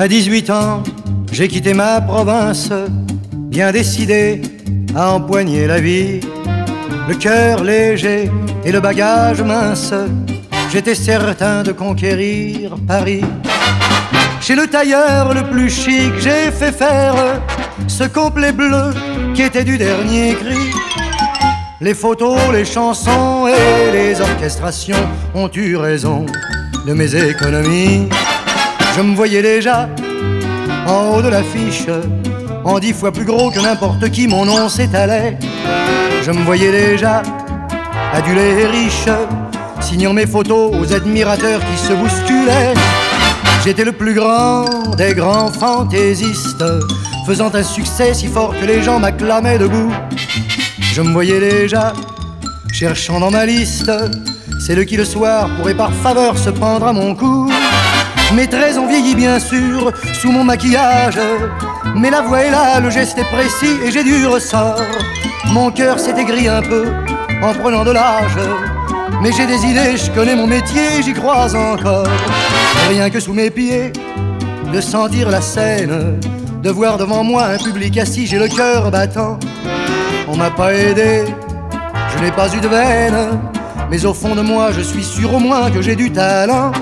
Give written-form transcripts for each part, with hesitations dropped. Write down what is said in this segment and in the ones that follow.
À 18 ans, j'ai quitté ma province, bien décidé à empoigner la vie. Le cœur léger et le bagage mince, j'étais certain de conquérir Paris. Chez le tailleur le plus chic, j'ai fait faire ce complet bleu qui était du dernier cri. Les photos, les chansons et les orchestrations ont eu raison de mes économies. Je me voyais déjà en haut de l'affiche, en 10 fois plus gros que n'importe qui, mon nom s'étalait. Je me voyais déjà adulé et riche, signant mes photos aux admirateurs qui se bousculaient. J'étais le plus grand des grands fantaisistes, faisant un succès si fort que les gens m'acclamaient debout. Je me voyais déjà cherchant dans ma liste celle qui le soir pourrait par faveur se prendre à mon cou. Mes traits ont vieilli bien sûr sous mon maquillage, mais la voix est là, le geste est précis et j'ai du ressort. Mon cœur s'est aigri un peu en prenant de l'âge, mais j'ai des idées, je connais mon métier, j'y crois encore. Rien que sous mes pieds, de sentir la scène, de voir devant moi un public assis, j'ai le cœur battant. On m'a pas aidé, je n'ai pas eu de veine, mais au fond de moi je suis sûr au moins que j'ai du talent.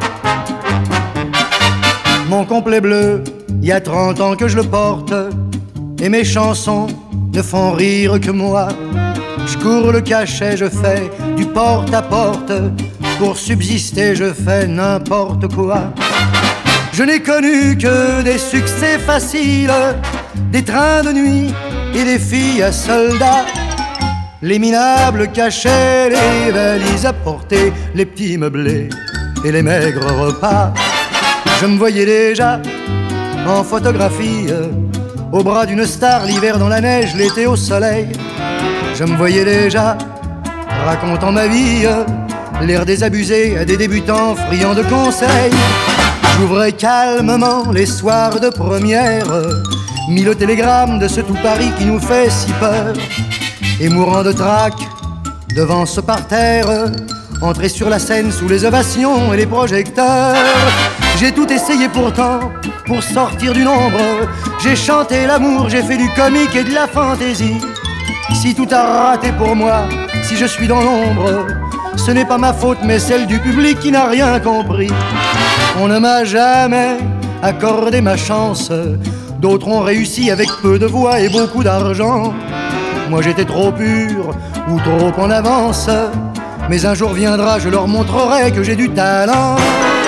Mon complet bleu, il y a 30 ans que je le porte, et mes chansons ne font rire que moi. Je cours le cachet, je fais du porte-à-porte, pour subsister je fais n'importe quoi. Je n'ai connu que des succès faciles, des trains de nuit et des filles à soldats. Les minables cachets, les valises à porter, les petits meublés et les maigres repas. Je me voyais déjà en photographie, au bras d'une star, l'hiver dans la neige, l'été au soleil. Je me voyais déjà racontant ma vie, l'air désabusé à des débutants friands de conseils. J'ouvrais calmement les soirs de première, mis le télégramme de ce tout Paris qui nous fait si peur. Et mourant de trac devant ce parterre, entrer sur la scène sous les ovations et les projecteurs. J'ai tout essayé pourtant pour sortir du nombre. J'ai chanté l'amour, j'ai fait du comique et de la fantaisie. Si tout a raté pour moi, si je suis dans l'ombre, ce n'est pas ma faute mais celle du public qui n'a rien compris. On ne m'a jamais accordé ma chance, d'autres ont réussi avec peu de voix et beaucoup d'argent. Moi j'étais trop pur ou trop en avance, mais un jour viendra, je leur montrerai que j'ai du talent.